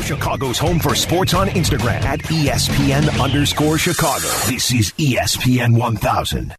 Chicago's home for sports on Instagram at ESPN_Chicago. This is ESPN 1000.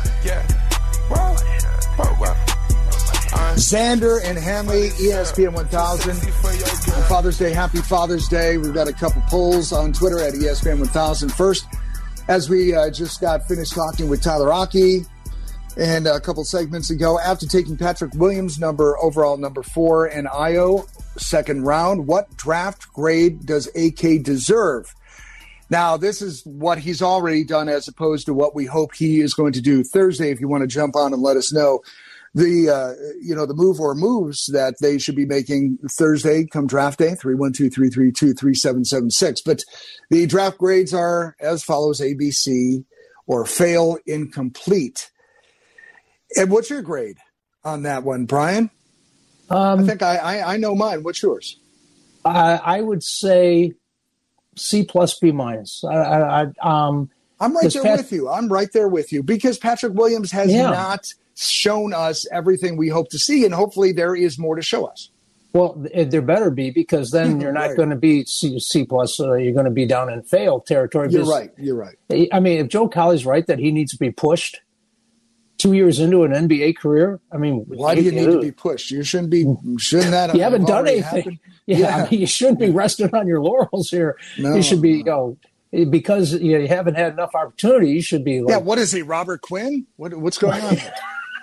Xander and Hanley, ESPN 1000. On Father's Day, happy Father's Day. We've got a couple polls on Twitter at ESPN 1000. First, as we just got finished talking with Tyler Aki and a couple segments ago, after taking Patrick Williams, overall number 4 in Io, second round, what draft grade does AK deserve? Now, this is what he's already done as opposed to what we hope he is going to do Thursday. If you want to jump on and let us know the move or moves that they should be making Thursday come draft day, 312-332-3776. But the draft grades are as follows: ABC or fail, incomplete. And what's your grade on that one, Brian? I think I know mine. What's yours? I would say C plus B minus. I'm right there with you. I'm right there with you because Patrick Williams has not shown us everything we hope to see, and hopefully there is more to show us. Well, there better be, because then you're not going to be C plus. You're going to be down in fail territory. You're right. I mean, if Joe Colley's right that he needs to be pushed 2 years into an NBA career, I mean, why do you need to be pushed? Shouldn't that? You haven't done anything. Happened? Yeah. I mean, you shouldn't be resting on your laurels here. No, you should be, because you haven't had enough opportunity. You should be. Like, what is he, Robert Quinn? What's going on here?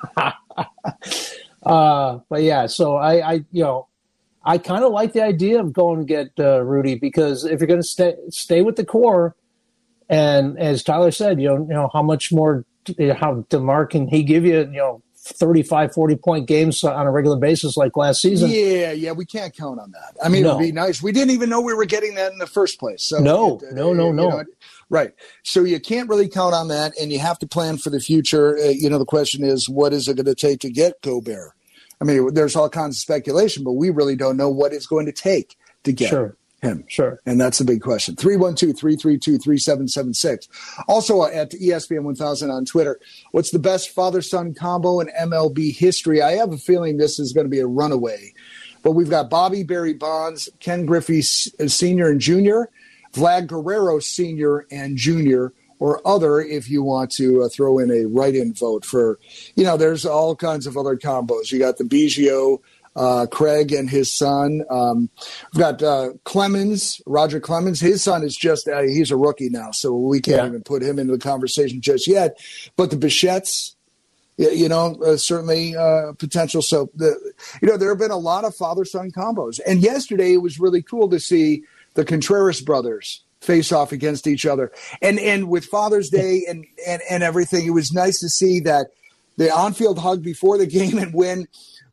But yeah, so I kind of like the idea of going and get Rudy, because if you're going to stay with the core, and as Tyler said, how much more, how DeMar can he give you, 35, 40-point games on a regular basis like last season? Yeah, we can't count on that. I mean, It would be nice. We didn't even know we were getting that in the first place. So No. Right. So you can't really count on that, and you have to plan for the future. The question is, what is it going to take to get Gobert? I mean, there's all kinds of speculation, but we really don't know what it's going to take to get him. Sure. And that's the big question. 312-332-3776. Also at ESPN 1000 on Twitter, what's the best father-son combo in MLB history? I have a feeling this is going to be a runaway. But we've got Bobby Barry Bonds, Ken Griffey Sr. and Jr., Vlad Guerrero Sr. and Jr., or other, if you want to throw in a write-in vote for, there's all kinds of other combos. You got the Biggio, Craig and his son. We've got Roger Clemens. His son is just, he's a rookie now, so we can't even put him into the conversation just yet. But the Bichettes, certainly potential. So, there have been a lot of father-son combos. And yesterday it was really cool to see the Contreras brothers face off against each other. And with Father's Day and everything, it was nice to see that the on-field hug before the game, and when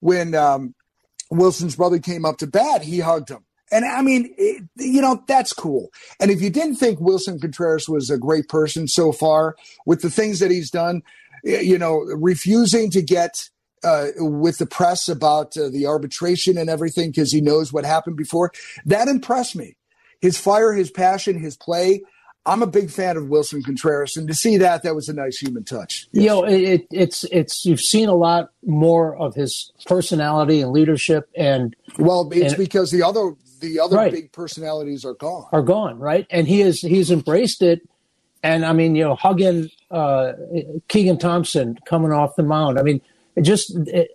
Wilson's brother came up to bat, he hugged him. And I mean, that's cool. And if you didn't think Wilson Contreras was a great person so far with the things that he's done, refusing to get with the press about the arbitration and everything because he knows what happened before, that impressed me. His fire, his passion, his play. I'm a big fan of Wilson Contreras, and to see that was a nice human touch. It's you've seen a lot more of his personality and leadership, because the other big personalities are gone. Right? And he's embraced it. And I mean, hugging Keegan Thompson coming off the mound. I mean, you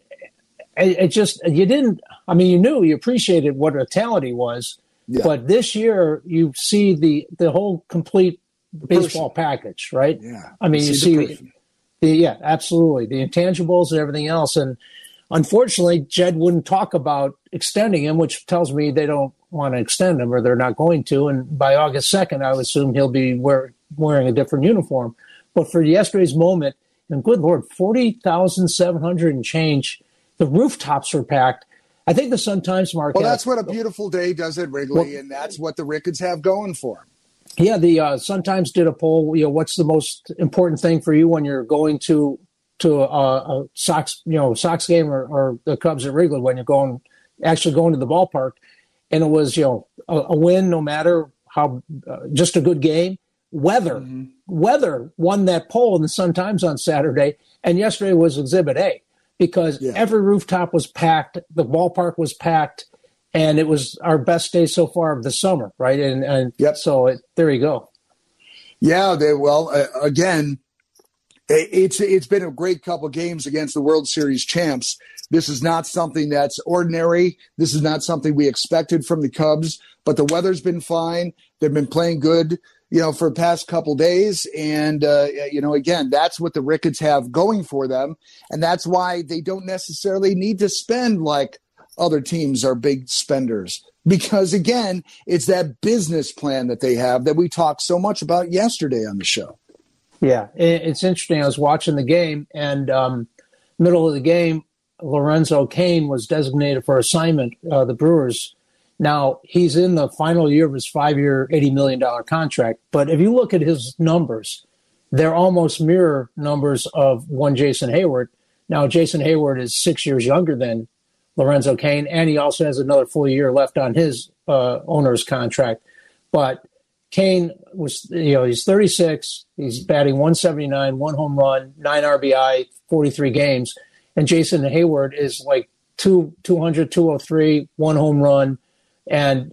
knew, you appreciated what a talent he was. Yeah. But this year, you see the whole complete baseball package, right? Yeah. I mean, you see absolutely. The intangibles and everything else. And unfortunately, Jed wouldn't talk about extending him, which tells me they don't want to extend him or they're not going to. And by August 2nd, I would assume he'll be wearing a different uniform. But for yesterday's moment, and good Lord, 40,700 and change, the rooftops were packed. I think the Sun-Times market. Well, that's what a beautiful day does at Wrigley, and that's what the Ricketts have going for them. Yeah, the Sun-Times did a poll. What's the most important thing for you when you're going to a Sox game or the Cubs at Wrigley, when you're actually going to the ballpark? And it was a win, no matter how, just a good game. Weather won that poll in the Sun-Times on Saturday, and yesterday was Exhibit A. Because every rooftop was packed, the ballpark was packed, and it was our best day so far of the summer, right? And yep. So there you go. Yeah, again, it's been a great couple games against the World Series champs. This is not something that's ordinary. This is not something we expected from the Cubs, but the weather's been fine. They've been playing good, for the past couple days. And, again, that's what the Ricketts have going for them. And that's why they don't necessarily need to spend like other teams are big spenders. Because, again, it's that business plan that they have that we talked so much about yesterday on the show. Yeah, it's interesting. I was watching the game, and middle of the game, Lorenzo Cain was designated for assignment, the Brewers. Now, he's in the final year of his 5-year, $80 million contract. But if you look at his numbers, they're almost mirror numbers of one Jason Hayward. Now, Jason Hayward is 6 years younger than Lorenzo Cain, and he also has another full year left on his owner's contract. But Cain was, he's 36. He's batting 179, 1 home run, 9 RBI, 43 games. And Jason Hayward is like 200, 203, 1 home run. And,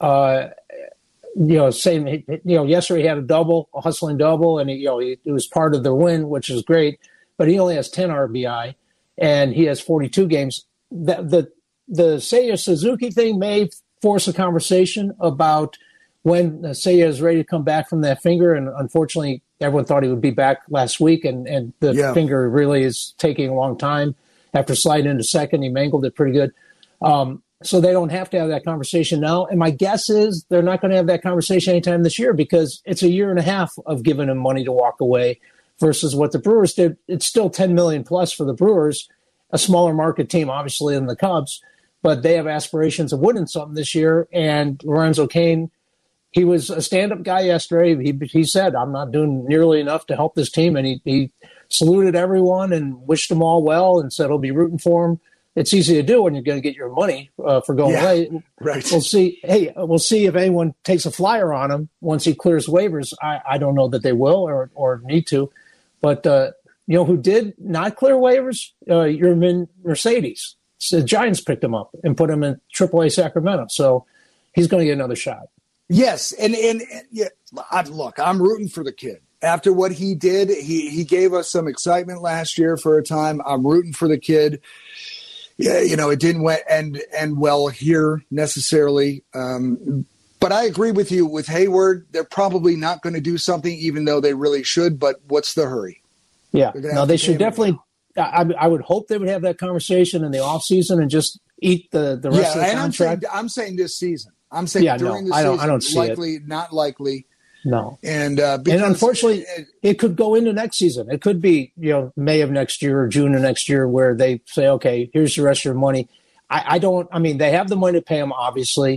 yesterday he had a double, a hustling double, and it was part of the win, which is great. But he only has 10 RBI, and he has 42 games. The Seiya Suzuki thing may force a conversation about when Seiya is ready to come back from that finger. And unfortunately, everyone thought he would be back last week, and the finger really is taking a long time. After sliding into second, he mangled it pretty good. So they don't have to have that conversation now. And my guess is they're not going to have that conversation anytime this year because it's a year and a half of giving him money to walk away versus what the Brewers did. It's still $10 million plus for the Brewers, a smaller market team, obviously, than the Cubs, but they have aspirations of winning something this year. And Lorenzo Cain, he was a stand-up guy yesterday. He said, I'm not doing nearly enough to help this team. And he saluted everyone and wished them all well and said he'll be rooting for them. It's easy to do when you're going to get your money for going away. Right. We'll see. Hey, we'll see if anyone takes a flyer on him once he clears waivers. I don't know that they will or need to. But, who did not clear waivers? Yermin Mercedes. So the Giants picked him up and put him in AAA Sacramento. So he's going to get another shot. Yes. And look, I'm rooting for the kid. After what he did, he gave us some excitement last year for a time. I'm rooting for the kid. Yeah, it didn't end well here necessarily. But I agree with you with Hayward. They're probably not going to do something, even though they really should. But what's the hurry? Yeah, no, they should definitely. I would hope they would have that conversation in the offseason and just eat the rest of the contract. I'm saying this season. I'm saying during the season. I don't see likely, it. Not likely. No. And unfortunately, it could go into next season. It could be, May of next year or June of next year where they say, okay, here's the rest of your money. They have the money to pay him, obviously.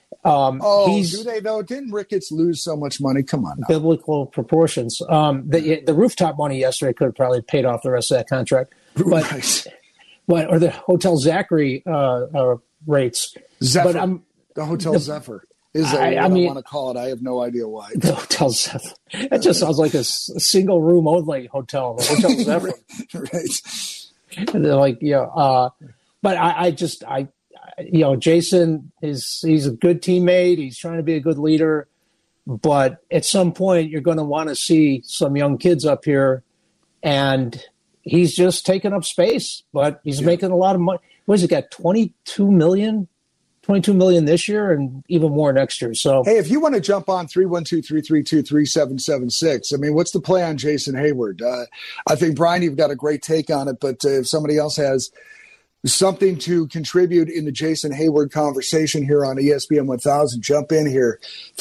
Do they, though? Didn't Ricketts lose so much money? Come on now. Biblical proportions. The rooftop money yesterday could have probably paid off the rest of that contract. But, or the Hotel Zachary rates. Zephyr. But, the Hotel Zephyr. I want to call it. I have no idea why. The Hotel Zephyr. It just sounds like a single room only hotel. The Hotel Zephyr. Right. And they're like, but Jason he's a good teammate. He's trying to be a good leader. But at some point, you're going to want to see some young kids up here, and he's just taking up space. But he's making a lot of money. What has he got? $22 million this year and even more next year. So, hey, if you want to jump on 312-332-3776, I mean, what's the play on Jason Hayward? I think, Brian, you've got a great take on it, but if somebody else has something to contribute in the Jason Hayward conversation here on ESPN 1000, jump in here.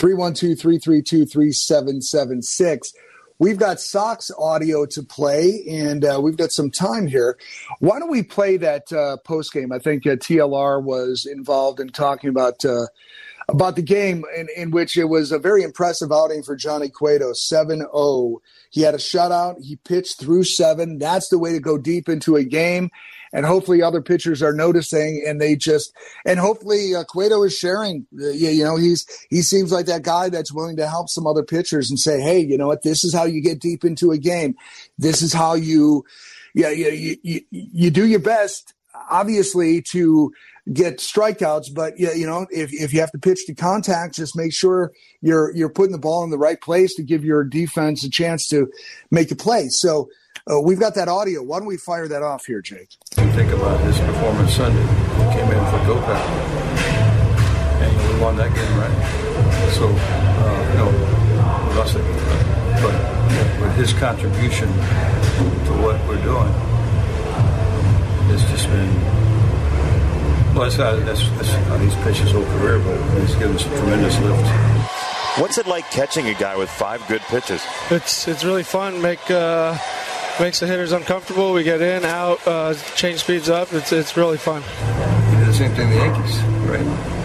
312-332-3776. We've got Sox audio to play, and we've got some time here. Why don't we play that postgame? I think TLR was involved in talking about the game in which it was a very impressive outing for Johnny Cueto, 7-0. He had a shutout. He pitched through 7. That's the way to go deep into a game. And hopefully other pitchers are noticing, and hopefully Cueto is sharing. He seems like that guy that's willing to help some other pitchers and say, hey, you know what? This is how you get deep into a game. This is how you do your best obviously to get strikeouts, but if you have to pitch to contact, just make sure you're putting the ball in the right place to give your defense a chance to make a play. So we've got that audio. Why don't we fire that off here, Jake? Think about his performance Sunday. He came in for Kopech, and we won that game, right? So, we lost it. But with his contribution to what we're doing, it's just been. Well, that's how he's pitched his whole career, but he's given us a tremendous lift. What's it like catching a guy with 5 good pitches? It's really fun. Makes the hitters uncomfortable. We get in, out, change speeds up. It's really fun. He did the same thing the Yankees, right?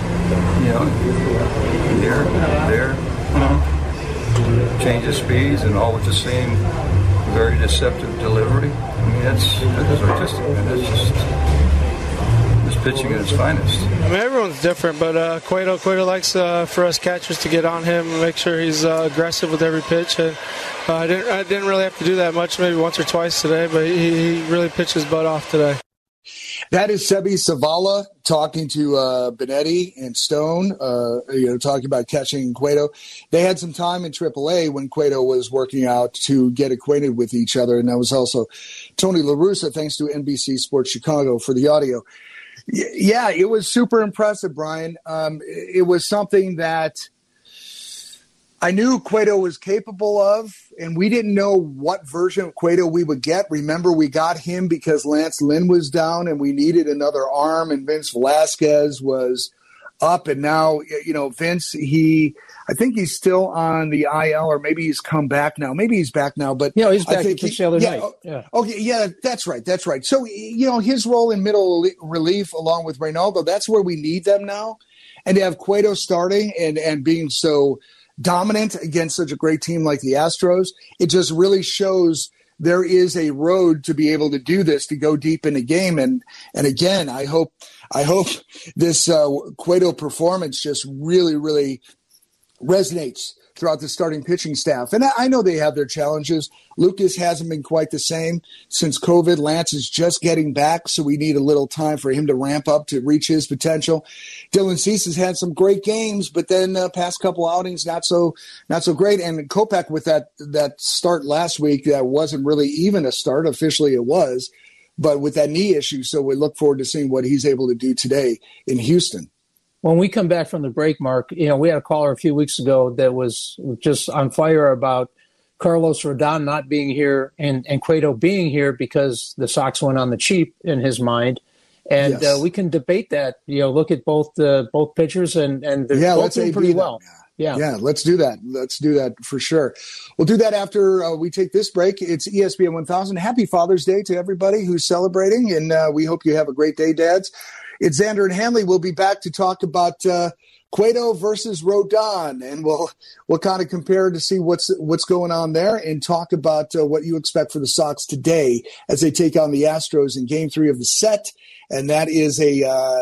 There, change of speeds, and all with the same very deceptive delivery. I mean, that's artistic, man. That's just pitching at its finest. I mean, everyone's different, but Cueto likes for us catchers to get on him and make sure he's aggressive with every pitch. And I didn't really have to do that much, maybe once or twice today, but he really pitched his butt off today. That is Sebi Zavala talking to Benetti and Stone, talking about catching Cueto. They had some time in AAA when Cueto was working out to get acquainted with each other, and that was also Tony La Russa, thanks to NBC Sports Chicago for the audio. Yeah, it was super impressive, Brian. It was something that I knew Cueto was capable of, and we didn't know what version of Cueto we would get. Remember, we got him because Lance Lynn was down and we needed another arm, and Vince Velasquez was up. And now, Vince, I think he's still on the IL, or maybe he's come back now. Maybe he's back now, but he's back. He pitched the other night. Yeah. Okay. Yeah, that's right. That's right. So, his role in middle relief along with Reynaldo, that's where we need them now. And to have Cueto starting and being so dominant against such a great team like the Astros, it just really shows there is a road to be able to do this, to go deep in the game. And again, I hope this Cueto performance just really, really resonates throughout the starting pitching staff. And I know they have their challenges. Lucas hasn't been quite the same since COVID. Lance is just getting back, so we need a little time for him to ramp up to reach his potential. Dylan Cease has had some great games, but then past couple outings, not so great. And Kopech with that start last week, that wasn't really even a start. Officially it was, but with that knee issue. So we look forward to seeing what he's able to do today in Houston. When we come back from the break, Mark, we had a caller a few weeks ago that was just on fire about Carlos Rodon not being here and Cueto being here because the Sox went on the cheap in his mind. And yes. We can debate that. Look at both pitchers and they're both doing pretty well. Yeah, let's do that. Let's do that for sure. We'll do that after we take this break. It's ESPN 1000. Happy Father's Day to everybody who's celebrating, and we hope you have a great day, dads. It's Xander and Hanley. We'll be back to talk about Cueto versus Rodon, and we'll kind of compare to see what's going on there, and talk about what you expect for the Sox today as they take on the Astros in Game 3 of the set. And that is a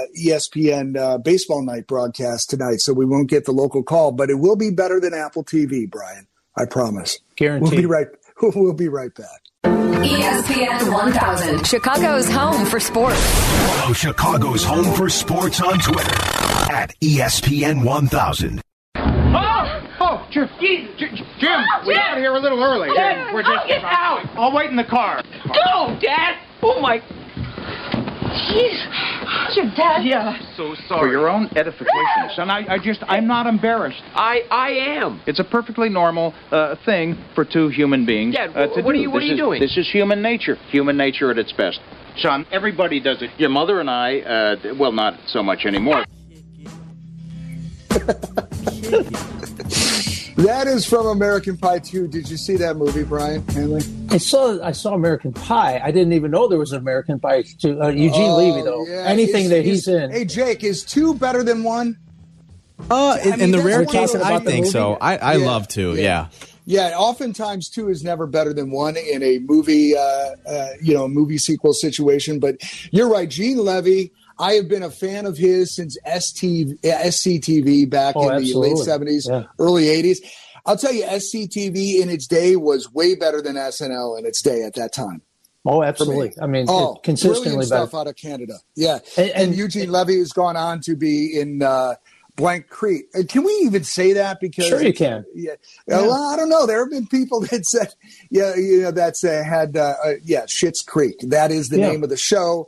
ESPN Baseball Night broadcast tonight, so we won't get the local call, but it will be better than Apple TV, Brian. I promise. Guaranteed. We'll be right back. ESPN 1000, Chicago's home for sports. Follow Chicago's home for sports on Twitter at ESPN 1000. Oh, Jim, we got here a little early. Jim, we're just get out. I'll wait in the car. Go, Dad. Oh my. Jeez, your dad. Yeah. So sorry. For your own edification, son. I'm not embarrassed. I am. It's a perfectly normal thing for two human beings Dad, to do. What are you doing? This is human nature. Human nature at its best. Son, everybody does it. Your mother and I, well, not so much anymore. That is from American Pie 2. Did you see that movie, Brian Hanley? I saw American Pie. I didn't even know there was an American Pie 2. Eugene Levy, though. Yeah. Anything that he's in. Hey, Jake, is 2 better than 1? In the rare case, I think so. I love 2, yeah. Yeah, oftentimes 2 is never better than 1 in a movie, movie sequel situation. But you're right, Gene Levy. I have been a fan of his since SCTV back in the late 70s, early 80s. I'll tell you, SCTV in its day was way better than SNL in its day at that time. Oh, absolutely. I mean, consistently brilliant better stuff out of Canada. Yeah, and Eugene Levy has gone on to be in Blank Creek. Can we even say that? Because sure you can. Yeah. Well, I don't know. There have been people that said, that's had Schitt's Creek. That is the name of the show.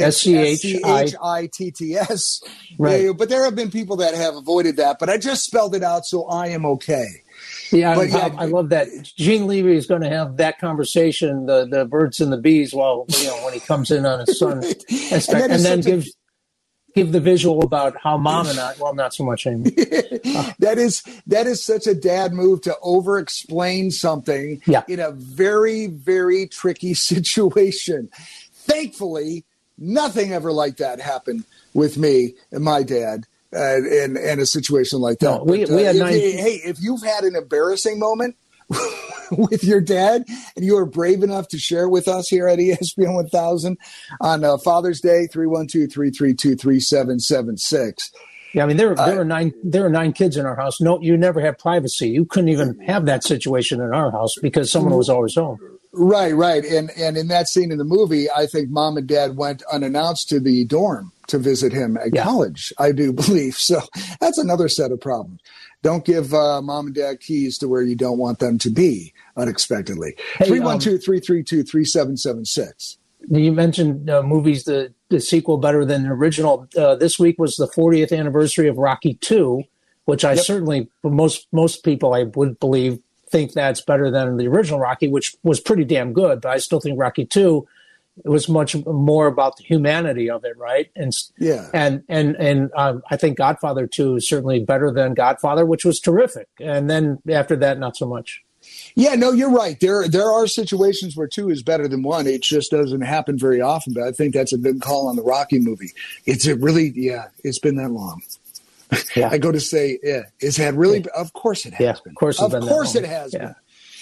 SCHITTS. Right. But there have been people that have avoided that. But I just spelled it out, so I am okay. Yeah, I love that. Gene Levy is going to have that conversation, the birds and the bees, when he comes in on his son, and then give the visual about how mom and I, not so much anymore. That is such a dad move to over-explain something in a very, very tricky situation. Thankfully, nothing ever like that happened with me and my dad. In a situation like that. No, we had if you've had an embarrassing moment with your dad and you are brave enough to share with us here at ESPN 1000 on Father's Day, 312-332-3776. Yeah, I mean there were 9 kids in our house. No, you never had privacy. You couldn't even have that situation in our house because someone was always home. Right. And in that scene in the movie, I think mom and dad went unannounced to the dorm to visit him at college, I do believe. So that's another set of problems. Don't give mom and dad keys to where you don't want them to be unexpectedly. 312-332-3776. You mentioned movies, the sequel better than the original. This week was the 40th anniversary of Rocky II, which I certainly, most people I would believe, think that's better than the original Rocky, which was pretty damn good. But I still think Rocky II, it was much more about the humanity of it, right? And I think Godfather 2 is certainly better than Godfather, which was terrific. And then after that, not so much. Yeah, no, you're right. There are situations where 2 is better than 1. It just doesn't happen very often. But I think that's a good call on the Rocky movie. It's been that long. Yeah. I go to say, is that really? Yeah. Of course it has been. Of course it has been.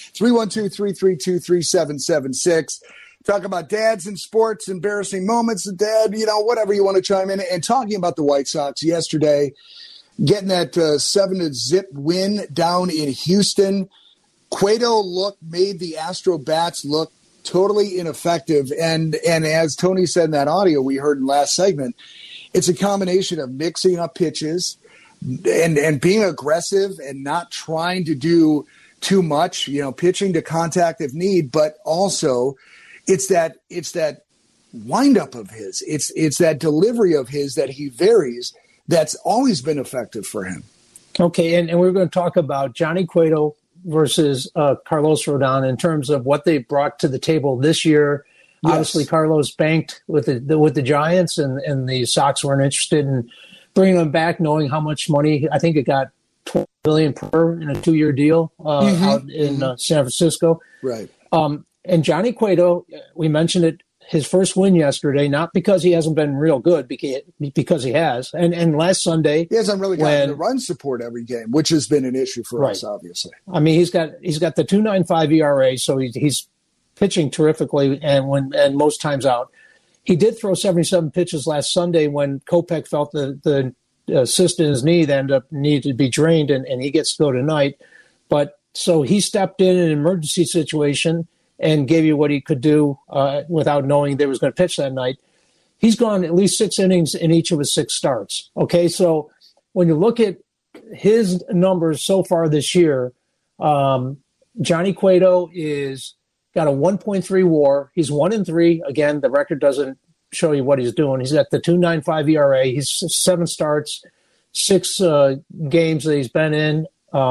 312-332-3776. Talk about dads in sports, embarrassing moments of dad, whatever you want to chime in. And talking about the White Sox yesterday, getting that 7-0 win down in Houston. Cueto made the Astro bats look totally ineffective. And as Tony said in that audio we heard in last segment, it's a combination of mixing up pitches and being aggressive and not trying to do too much, pitching to contact if need, but also it's that windup of his. It's that delivery of his that he varies that's always been effective for him. Okay, and we're going to talk about Johnny Cueto versus Carlos Rodon in terms of what they brought to the table this year. Yes. Obviously, Carlos banked with the Giants, and the Sox weren't interested in bringing him back, knowing how much money. I think it got $20 million per in a 2-year deal out in San Francisco. Right. And Johnny Cueto, we mentioned it, his first win yesterday, not because he hasn't been real good, because he has. And last Sunday, he hasn't really gotten the run support every game, which has been an issue for us, obviously. I mean, he's got the 2.95 ERA, so he's pitching terrifically and most times out. He did throw 77 pitches last Sunday when Kopech felt the cyst in his knee that needed to be drained, and he gets to go tonight. But so he stepped in an emergency situation and gave you what he could do without knowing they was going to pitch that night. He's gone at least 6 innings in each of his 6 starts. Okay, so when you look at his numbers so far this year, Johnny Cueto is got a 1.3 WAR. He's 1-3. Again, the record doesn't show you what he's doing. He's got the 2.95 ERA. He's 7 starts, 6 games that he's been in.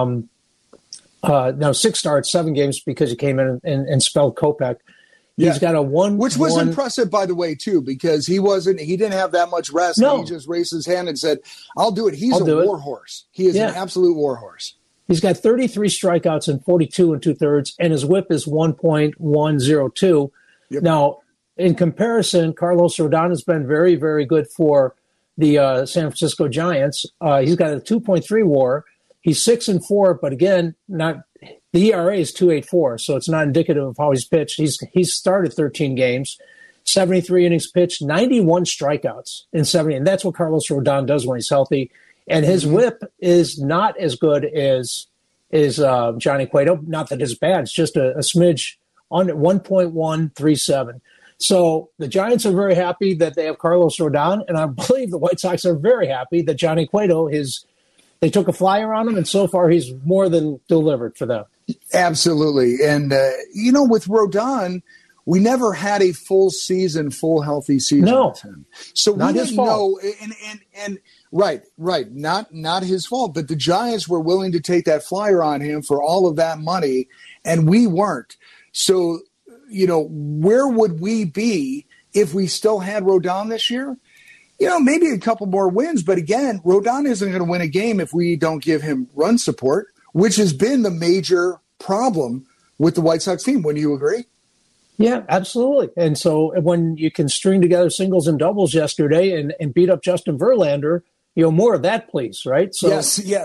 6 starts, 7 games because he came in and spelled Kopech. He's got a 1, which was impressive, by the way, too, because he didn't have that much rest. No. He just raised his hand and said, "I'll do it." He's a warhorse. He is an absolute warhorse. He's got 33 strikeouts and 42 2/3, and his WHIP is 1.102. Yep. Now, in comparison, Carlos Rodon has been very, very good for the San Francisco Giants. He's got a 2.3 WAR. He's 6-4, but again, the ERA is 2.84, so it's not indicative of how he's pitched. He's started 13 games, 73 innings pitched, 91 strikeouts in 70, and that's what Carlos Rodon does when he's healthy. And his WHIP is not as good as Johnny Cueto. Not that it's bad; it's just a smidge on at 1.137. So the Giants are very happy that they have Carlos Rodon, and I believe the White Sox are very happy that Johnny Cueto they took a flyer on him, and so far he's more than delivered for them. Absolutely. And, with Rodon, we never had a full healthy season with him. So we didn't know. And right. Not his fault. But the Giants were willing to take that flyer on him for all of that money, and we weren't. So, where would we be if we still had Rodon this year? Maybe a couple more wins. But again, Rodon isn't going to win a game if we don't give him run support, which has been the major problem with the White Sox team. Wouldn't you agree? Yeah, absolutely. And so when you can string together singles and doubles yesterday and beat up Justin Verlander, more of that, please, right? So yes, yep.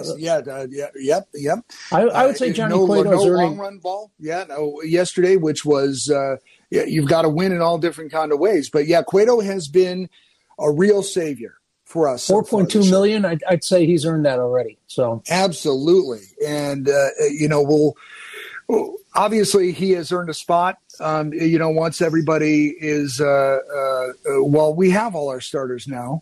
I would say Johnny Cueto's no long run ball. Yeah, no, yesterday, which was you've got to win in all different kind of ways. But yeah, Cueto has been a real savior for us. $4.2 million. I'd say he's earned that already. So absolutely, and obviously he has earned a spot. Once everybody is we have all our starters now.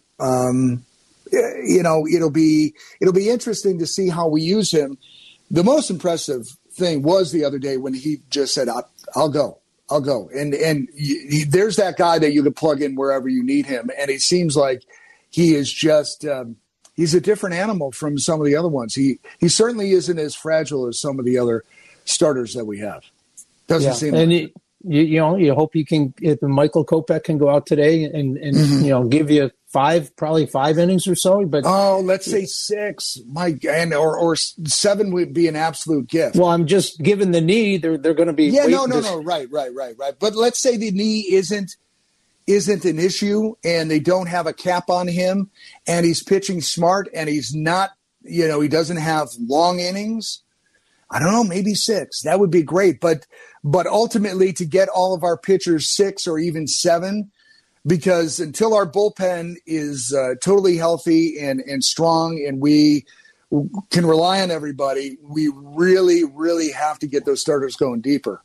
It'll be interesting to see how we use him. The most impressive thing was the other day when he just said, I'll go. And there's that guy that you could plug in wherever you need him. And it seems like he is just, he's a different animal from some of the other ones. He certainly isn't as fragile as some of the other starters that we have. Doesn't seem and like you hope if Michael Kopech can go out today and give you probably five innings or so. But let's say 6, or 7 would be an absolute gift. Well, I'm just given the knee, they're going to be. Yeah, no, right. But let's say the knee isn't an issue, and they don't have a cap on him, and he's pitching smart, and he's not, he doesn't have long innings. I don't know, maybe 6. That would be great. But ultimately, to get all of our pitchers 6 or even 7, because until our bullpen is totally healthy and strong and we can rely on everybody, we really, really have to get those starters going deeper.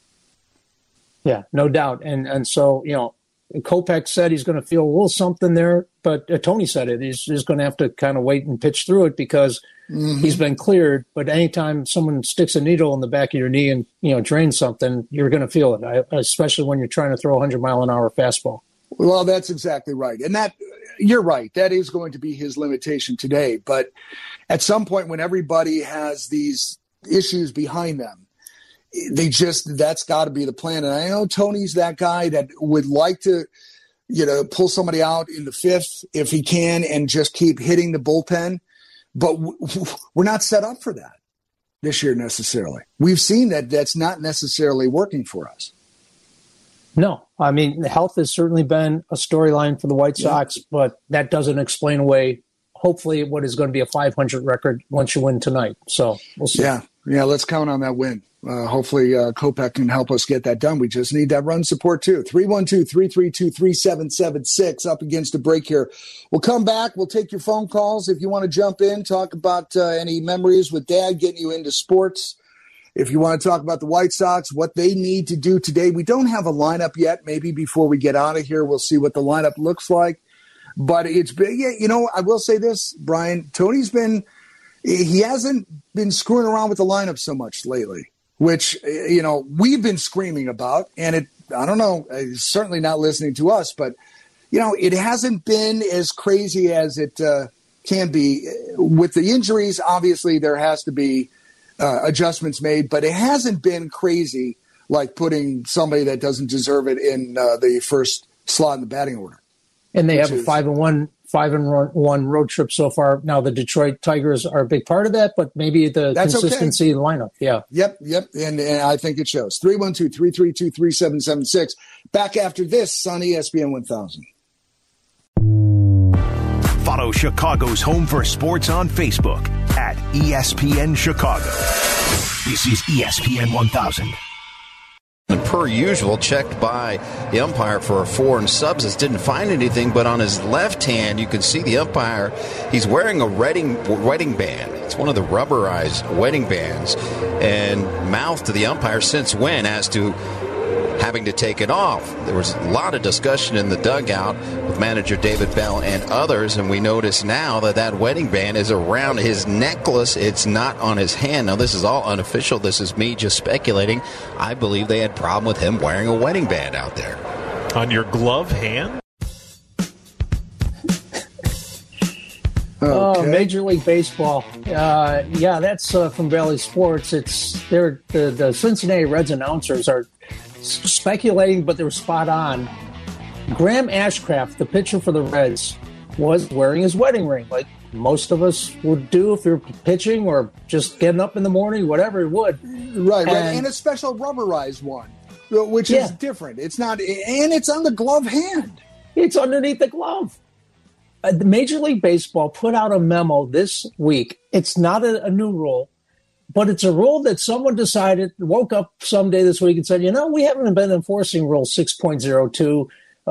Yeah, no doubt. And so, Kopech said he's going to feel a little something there, but Tony said it. He's just going to have to kind of wait and pitch through it because he's been cleared. But anytime someone sticks a needle in the back of your knee and, drains something, you're going to feel it, especially when you're trying to throw a 100-mile-an-hour fastball. Well, that's exactly right. And you're right. That is going to be his limitation today. But at some point when everybody has these issues behind them, that's got to be the plan. And I know Tony's that guy that would like to, pull somebody out in the 5th if he can and just keep hitting the bullpen. But we're not set up for that this year necessarily. We've seen that that's not necessarily working for us. No, I mean, health has certainly been a storyline for the White Sox, but that doesn't explain away, hopefully, what is going to be a 500 record once you win tonight. So we'll see. Yeah, let's count on that win. Hopefully, Kopech can help us get that done. We just need that run support, too. 312-332-3776, up against a break here. We'll come back. We'll take your phone calls if you want to jump in, talk about any memories with Dad, getting you into sports. If you want to talk about the White Sox, what they need to do today. We don't have a lineup yet. Maybe before we get out of here, we'll see what the lineup looks like. But it's been, I will say this, Brian, he hasn't been screwing around with the lineup so much lately, which, we've been screaming about. And I don't know, it's certainly not listening to us, but, it hasn't been as crazy as it can be. With the injuries, obviously, there has to be adjustments made, but it hasn't been crazy like putting somebody that doesn't deserve it in the first slot in the batting order. And they have a 5-1 road trip so far. Now the Detroit Tigers are a big part of that, but maybe the consistency of the lineup. Yeah. Yep. And I think it shows. 312-332-3776. Back after this on ESPN 1000. Follow Chicago's Home for Sports on Facebook at ESPN Chicago. This is ESPN 1000. And per usual, checked by the umpire for foreign substance. Didn't find anything, but on his left hand, you can see the umpire. He's wearing a wedding band. It's one of the rubberized wedding bands. And mouthed to the umpire since when as to having to take it off. There was a lot of discussion in the dugout with manager David Bell and others, and we notice now that wedding band is around his necklace. It's not on his hand. Now, this is all unofficial. This is me just speculating. I believe they had a problem with him wearing a wedding band out there. On your glove hand? Oh, Major League Baseball. Yeah, that's from Valley Sports. The Cincinnati Reds announcers are speculating, but they were spot on. Graham Ashcraft, the pitcher for the Reds, was wearing his wedding ring, like most of us would do if you're pitching or just getting up in the morning, whatever it would. Right. And a special rubberized one, which is different. It's not, and it's on the glove hand. It's underneath the glove. Major League Baseball put out a memo this week. It's not a new rule, but it's a rule that someone decided, woke up someday this week and said, we haven't been enforcing Rule 6.02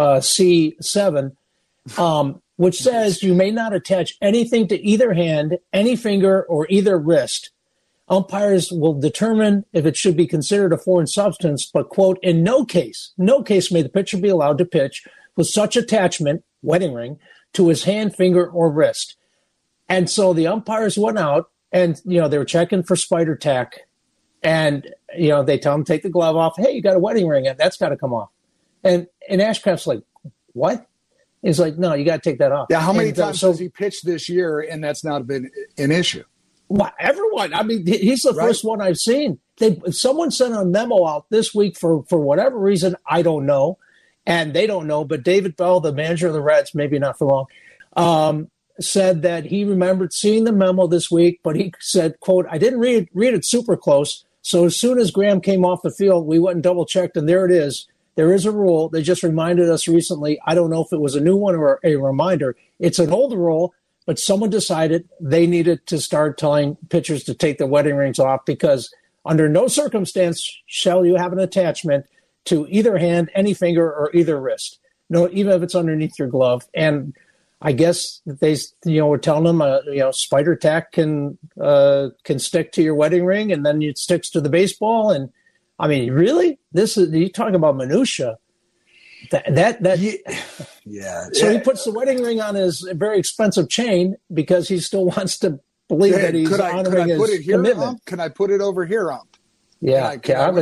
C7, which says you may not attach anything to either hand, any finger, or either wrist. Umpires will determine if it should be considered a foreign substance, but, quote, in no case may the pitcher be allowed to pitch with such attachment, wedding ring, to his hand, finger, or wrist. And so the umpires went out and, they were checking for spider tack. And, they tell him, take the glove off. Hey, you got a wedding ring. That's got to come off. And Ashcraft's like, what? He's like, no, you got to take that off. Yeah, how many times has he pitched this year and that's not been an issue? Well, everyone. I mean, he's the first one I've seen. Someone sent a memo out this week for whatever reason, I don't know. And they don't know, but David Bell, the manager of the Reds, maybe not for long, said that he remembered seeing the memo this week, but he said, quote, I didn't read it super close. So as soon as Graham came off the field, we went and double-checked, and there it is. There is a rule. They just reminded us recently. I don't know if it was a new one or a reminder. It's an old rule, but someone decided they needed to start telling pitchers to take their wedding rings off because under no circumstance shall you have an attachment to either hand, any finger, or either wrist. No, even if it's underneath your glove. And I guess they, were telling them, spider tack can stick to your wedding ring, and then it sticks to the baseball. And I mean, really, you talking about minutia? Yeah. So he puts the wedding ring on his very expensive chain because he still wants to believe that he's honoring his commitment. Can I put it over here, Ump? Yeah,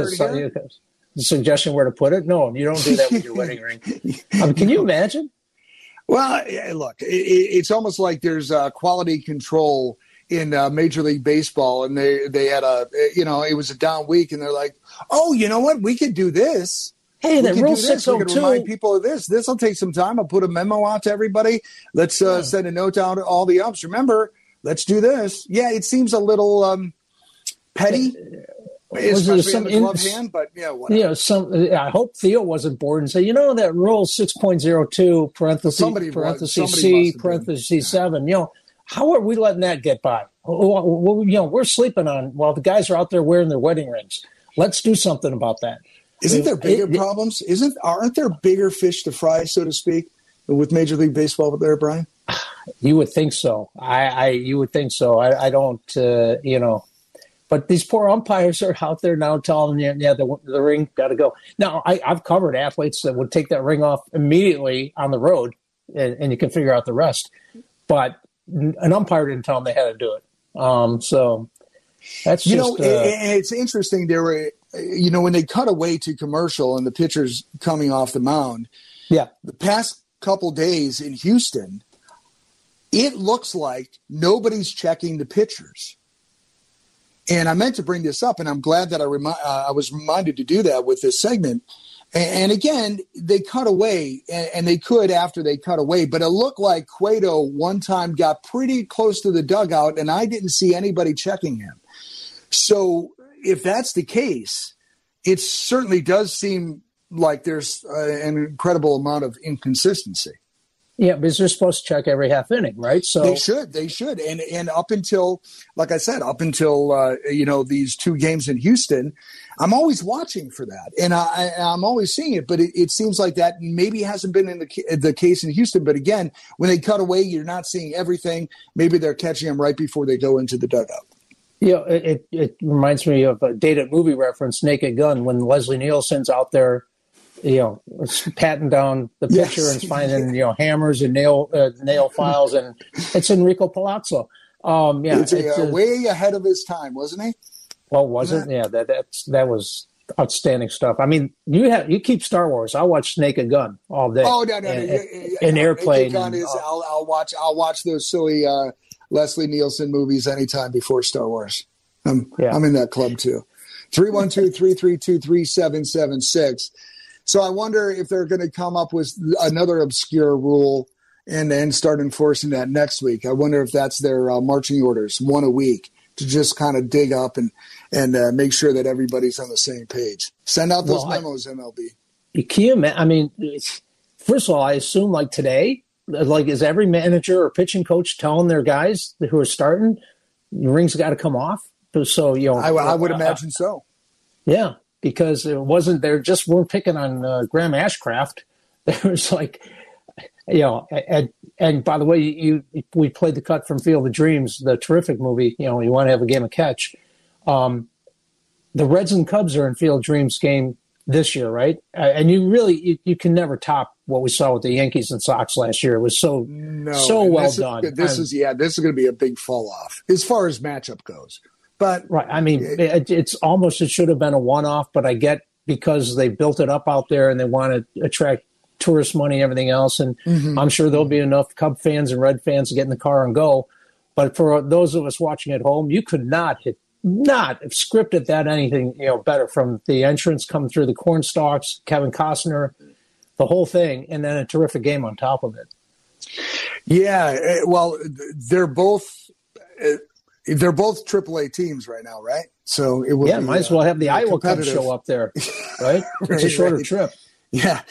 the suggestion where to put it? No, you don't do that with your wedding ring. Can you imagine? Well, look, it's almost like there's quality control in Major League Baseball, and they had it was a down week, and they're like, oh, you know what? We could do this. Hey, that Rule 602. We can remind people of this. This will take some time. I'll put a memo out to everybody. Let's send a note out to all the umps. Remember, let's do this. Yeah, it seems a little petty. Especially in the glove hand, but whatever. I hope Theo wasn't bored and say, that Rule 6.02 parentheses C parentheses 7. How are we letting that get by? We're sleeping on while the guys are out there wearing their wedding rings. Let's do something about that. Isn't there bigger problems? Aren't there bigger fish to fry, so to speak, with Major League Baseball there, Brian? You would think so. You would think so. I don't. But these poor umpires are out there now telling you, the ring got to go. Now, I've covered athletes that would take that ring off immediately on the road, and you can figure out the rest. But an umpire didn't tell them they had to do it. So that's just... it's interesting. There were, when they cut away to commercial and the pitcher's coming off the mound, the past couple days in Houston, it looks like nobody's checking the pitchers. And I meant to bring this up, and I'm glad that I was reminded to do that with this segment. And again, they cut away, and they could after they cut away. But it looked like Cueto one time got pretty close to the dugout, and I didn't see anybody checking him. So if that's the case, it certainly does seem like there's an incredible amount of inconsistency. Yeah, because they're supposed to check every half inning, right? So they should. And up until, like I said, these two games in Houston, I'm always watching for that. And I'm always seeing it, but it seems like that maybe hasn't been in the case in Houston. But again, when they cut away, you're not seeing everything. Maybe they're catching them right before they go into the dugout. It reminds me of a dated movie reference, Naked Gun, when Leslie Nielsen's out there patting down the pitcher and finding hammers and nail files, and it's Enrico Palazzo. It's way ahead of his time, wasn't he? Well, wasn't? Yeah, that was outstanding stuff. I mean, you keep Star Wars. I'll watch Naked Gun all day. Oh no, an airplane. Naked Gun is. I'll watch those silly Leslie Nielsen movies anytime before Star Wars. I'm in that club too. 312-332-3776. So I wonder if they're going to come up with another obscure rule and then start enforcing that next week. I wonder if that's their marching orders, one a week, to just kind of dig up and make sure that everybody's on the same page. Send out those memos, MLB. I mean, first of all, I assume like today, like is every manager or pitching coach telling their guys who are starting, the ring's got to come off? So, I would imagine so. Yeah. Because it wasn't, they just weren't picking on Graham Ashcraft. There was like, and by the way, we played the cut from Field of Dreams, the terrific movie, you want to have a game of catch. The Reds and Cubs are in Field of Dreams game this year, right? And you can never top what we saw with the Yankees and Sox last year. It was so well done. This is going to be a big fall off as far as matchup goes. But right, I mean, it should have been a one-off, but I get because they built it up out there and they want to attract tourist money and everything else, and I'm sure there'll be enough Cub fans and Red fans to get in the car and go. But for those of us watching at home, you could not have scripted that anything better, from the entrance coming through the cornstalks, Kevin Costner, the whole thing, and then a terrific game on top of it. Yeah, well, they're both AAA teams right now, right? So it will might as well have the Iowa Cubs show up there, right? It's a shorter trip. Yeah,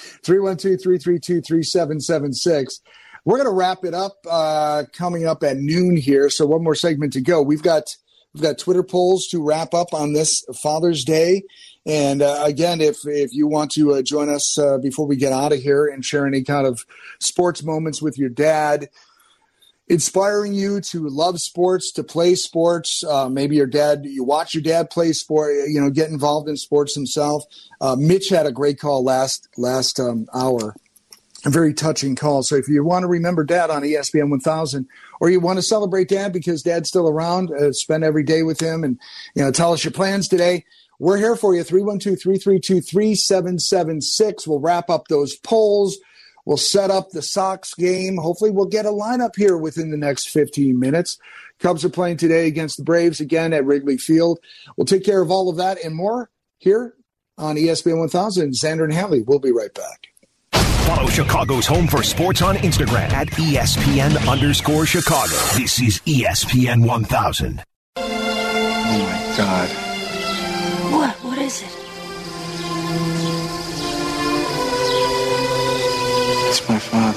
312-332-3776. We're going to wrap it up coming up at noon here. So one more segment to go. We've got Twitter polls to wrap up on this Father's Day. And again, if you want to join us before we get out of here and share any kind of sports moments with your dad, inspiring you to love sports, to play sports. Maybe you watch your dad play sport, get involved in sports himself. Mitch had a great call last hour, a very touching call. So if you want to remember Dad on ESPN 1000, or you want to celebrate Dad because Dad's still around, spend every day with him and, tell us your plans today. We're here for you, 312-332-3776. We'll wrap up those polls. We'll set up the Sox game. Hopefully we'll get a lineup here within the next 15 minutes. Cubs are playing today against the Braves again at Wrigley Field. We'll take care of all of that and more here on ESPN 1000. Xander and Hanley, we'll be right back. Follow Chicago's Home for Sports on Instagram at ESPN_Chicago. This is ESPN 1000. Oh, my God. What is it? It's my father.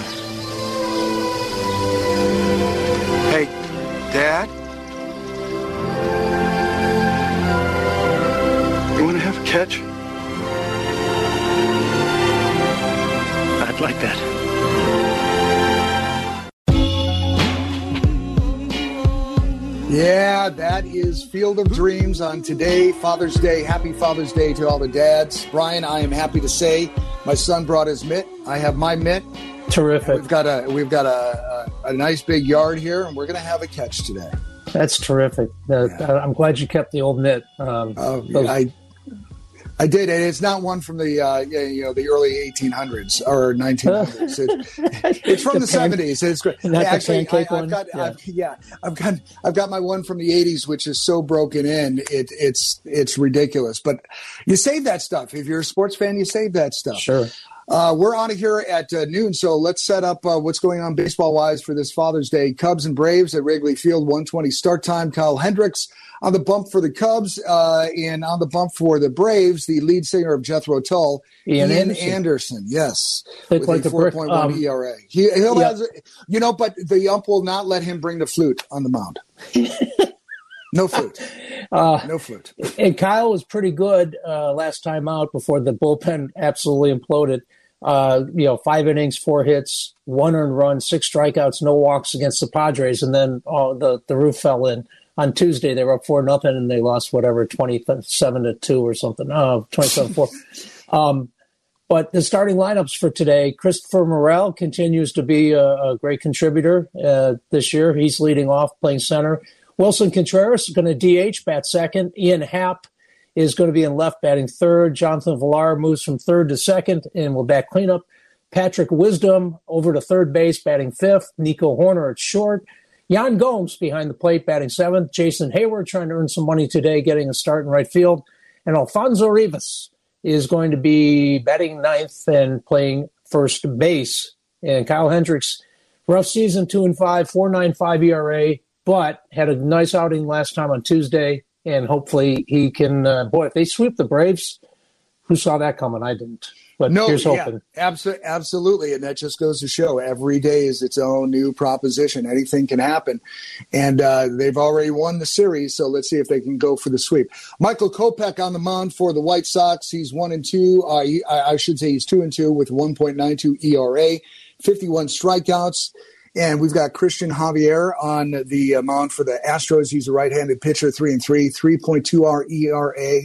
Hey, Dad? You want to have a catch? I'd like that. Yeah, that is Field of Dreams on today, Father's Day. Happy Father's Day to all the dads. Brian, I am happy to say my son brought his mitt. I have my mitt. Terrific. We've got a nice big yard here, and we're going to have a catch today. That's terrific. I'm glad you kept the old mitt. I did, and it's not one from the the early 1800s or 1900s. It's from the 70s. It's great. Actually, I've got my one from the 80s, which is so broken in, it's ridiculous. But you save that stuff if you're a sports fan. You save that stuff. Sure. We're on here at noon, so let's set up what's going on baseball-wise for this Father's Day. Cubs and Braves at Wrigley Field, 1:20 start time. Kyle Hendricks on the bump for the Cubs, and on the bump for the Braves, the lead singer of Jethro Tull, Ian Anderson. Yes, with a 4.1 ERA. He'll have, but the ump will not let him bring the flute on the mound. No flute. No flute. And Kyle was pretty good last time out before the bullpen absolutely imploded. 5 innings, 4 hits, 1 earned run, 6 strikeouts, no walks against the Padres, and then the roof fell in. On Tuesday, they were up 4-0, and they lost 27-2 or something. 27-4. But the starting lineups for today, Christopher Morel continues to be a great contributor this year. He's leading off, playing center. Wilson Contreras is going to DH, bat second. Ian Happ is going to be in left, batting third. Jonathan Villar moves from third to second and will bat cleanup. Patrick Wisdom over to third base, batting fifth. Nico Horner at short. Yan Gomes behind the plate, batting seventh. Jason Hayward trying to earn some money today, getting a start in right field. And Alfonso Rivas is going to be batting ninth and playing first base. And Kyle Hendricks, rough season, 2-5, 4.95 ERA, but had a nice outing last time on Tuesday. And hopefully he can, if they sweep the Braves, who saw that coming? I didn't. But here's hoping. Absolutely. And that just goes to show every day is its own new proposition. Anything can happen. And they've already won the series, so let's see if they can go for the sweep. Michael Kopech on the mound for the White Sox. He's 1-2. I should say he's 2-2 with 1.92 ERA, 51 strikeouts. And we've got Christian Javier on the mound for the Astros. He's a right-handed pitcher, 3-3, 3.2 ERA.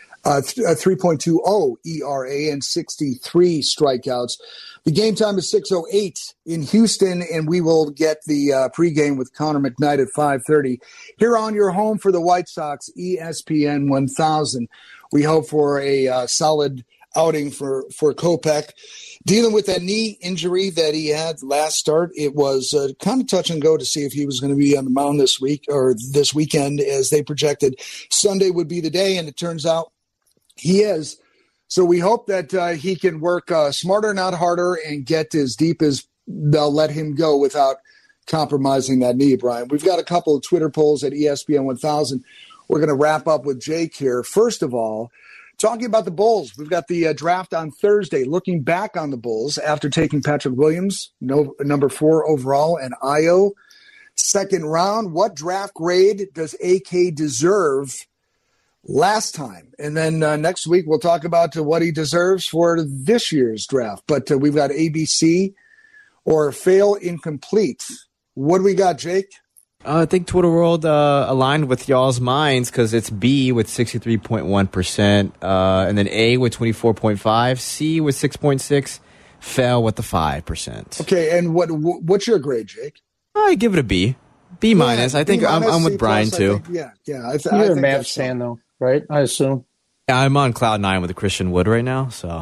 3.20 ERA and 63 strikeouts. The game time is 6:08 in Houston, and we will get the pregame with Connor McKnight at 5:30 here on your home for the White Sox, ESPN 1000. We hope for a solid outing for Kopech. Dealing with that knee injury that he had last start, it was kind of touch and go to see if he was going to be on the mound this week or this weekend, as they projected Sunday would be the day, and it turns out he is. So we hope that he can work smarter, not harder, and get as deep as they'll let him go without compromising that knee, Brian. We've got a couple of Twitter polls at ESPN 1000. We're going to wrap up with Jake here. First of all, talking about the Bulls, we've got the draft on Thursday. Looking back on the Bulls after taking Patrick Williams, number 4 overall, and Ayo, second round. What draft grade does AK deserve last time? And then next week we'll talk about what he deserves for this year's draft. But we've got ABC or fail incomplete. What do we got, Jake? I think Twitter World aligned with y'all's minds because it's B with 63.1%, and then A with 24.5%, C with 6.6%, fail with the 5%. Okay, and what's your grade, Jake? I give it a B. B minus. I think I'm with Brian too. Yeah. You're a Mavs fan though, right? I assume. Yeah, I'm on cloud 9 with Christian Wood right now, so.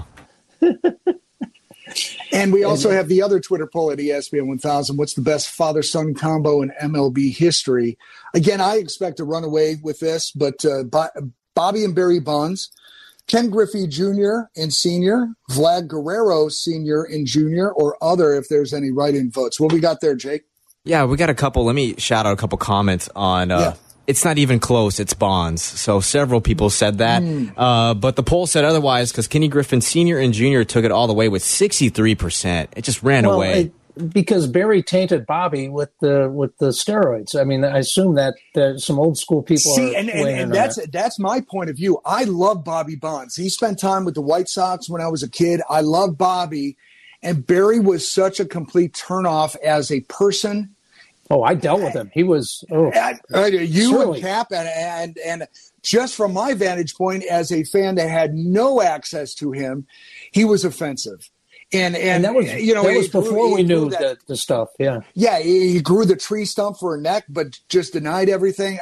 And we also have the other Twitter poll at ESPN 1000. What's the best father-son combo in MLB history? Again, I expect to run away with this, but Bobby and Barry Bonds, Ken Griffey Jr. and Sr., Vlad Guerrero Sr. and Jr., or other if there's any write-in votes. What we got there, Jake? Yeah, we got a couple. Let me shout out a couple comments on it's not even close. It's Bonds. So several people said that. But the poll said otherwise because Kenny Griffin Sr. and Jr. took it all the way with 63%. It just ran away. Because Barry tainted Bobby with the steroids. I mean, I assume that some old school people and that's my point of view. I love Bobby Bonds. He spent time with the White Sox when I was a kid. I love Bobby. And Barry was such a complete turnoff as a person. Oh, I dealt with him. He was you and Cap, and just from my vantage point as a fan that had no access to him, he was offensive. And that was that was before we knew the stuff. Yeah, he grew the tree stump for a neck, but just denied everything.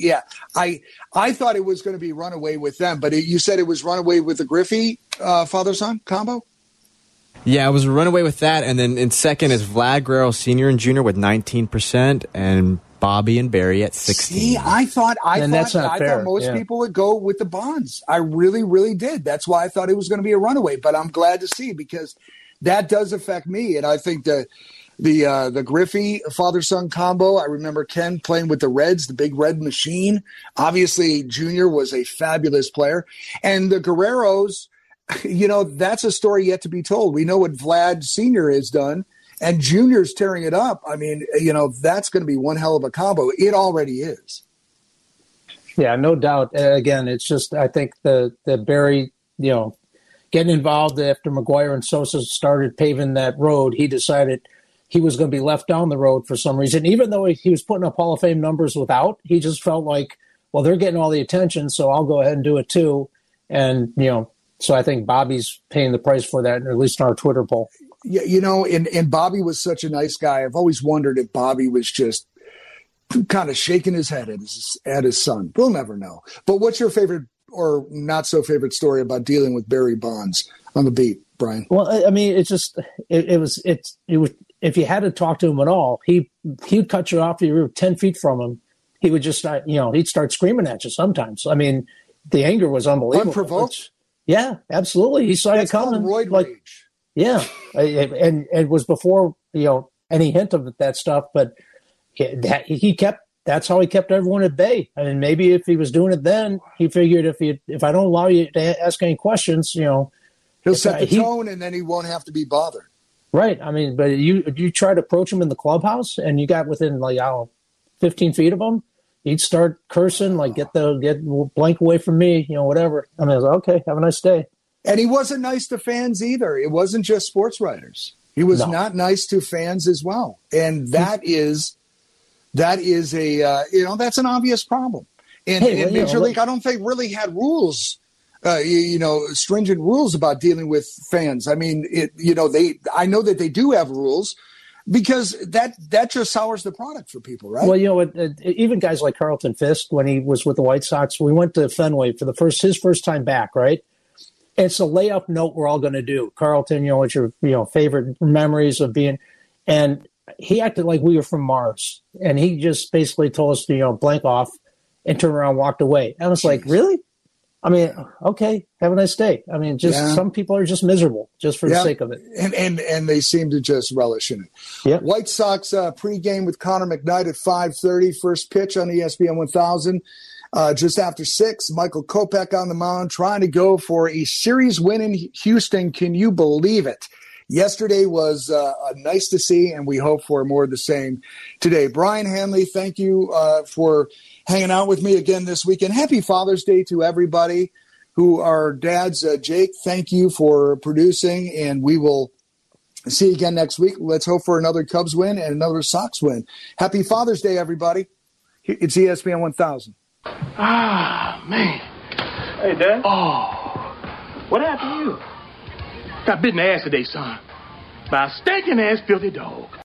I thought it was going to be runaway with them, but you said it was runaway with the Griffey father-son combo. Yeah, it was a runaway with that. And then in second is Vlad Guerrero Sr. and Jr. with 19% and Bobby and Barry at 16%. See, I thought most people would go with the Bonds. I really, really did. That's why I thought it was going to be a runaway. But I'm glad to see because that does affect me. And I think the Griffey father-son combo, I remember Ken playing with the Reds, the big red machine. Obviously, Jr. was a fabulous player. And the Guerreros, that's a story yet to be told. We know what Vlad Sr. has done, and Jr.'s tearing it up. I mean, that's going to be one hell of a combo. It already is. Yeah, no doubt. Again, it's just I think the Barry, getting involved after McGuire and Sosa started paving that road, he decided he was going to be left down the road for some reason. Even though he was putting up Hall of Fame numbers without, he just felt like, well, they're getting all the attention, so I'll go ahead and do it too. And, So I think Bobby's paying the price for that, at least in our Twitter poll. Yeah, and Bobby was such a nice guy. I've always wondered if Bobby was just kind of shaking his head at his son. We'll never know. But what's your favorite or not so favorite story about dealing with Barry Bonds on the beat, Brian? Well, I mean, it was if you had to talk to him at all, he'd cut you off. You were 10 feet from him. He would just start, he'd start screaming at you sometimes. I mean, the anger was unbelievable. Unprovoked? Yeah, absolutely. He saw it coming. Roid rage. Yeah, and it was before any hint of that stuff. But that's how he kept everyone at bay. I mean, maybe if he was doing it then, he figured if I don't allow you to ask any questions, he'll set the tone, and then he won't have to be bothered. Right. I mean, but you try to approach him in the clubhouse, and you got within 15 feet of him, he'd start cursing, get blank away from me, whatever. I mean, I was like, okay, have a nice day. And he wasn't nice to fans either. It wasn't just sports writers. He was not nice to fans as well. And that is that's an obvious problem. And Major League, I don't think really had rules, stringent rules about dealing with fans. I mean, I know that they do have rules, because that just sours the product for people, right? Well, even guys like Carlton Fisk, when he was with the White Sox, we went to Fenway for his first time back, right? And it's a layup note we're all going to do. Carlton, what's your favorite memories of being? And he acted like we were from Mars, and he just basically told us to blank off and turn around and walked away. And I was like, really? I mean, okay, have a nice day. I mean, some people are just miserable just for the sake of it. And they seem to just relish in it. Yep. White Sox pregame with Connor McKnight at 5:30, first pitch on ESPN 1000. Just after 6, Michael Kopech on the mound trying to go for a series win in Houston. Can you believe it? Yesterday was nice to see, and we hope for more of the same today. Brian Hanley, thank you for hanging out with me again this weekend. Happy Father's Day to everybody who are dads. Jake, thank you for producing, and we will see you again next week. Let's hope for another Cubs win and another Sox win. Happy Father's Day, everybody. It's ESPN 1000. Ah, man. Hey, Dad. Oh, what happened to you? Got bit in the ass today, son. By a stinking ass filthy dog.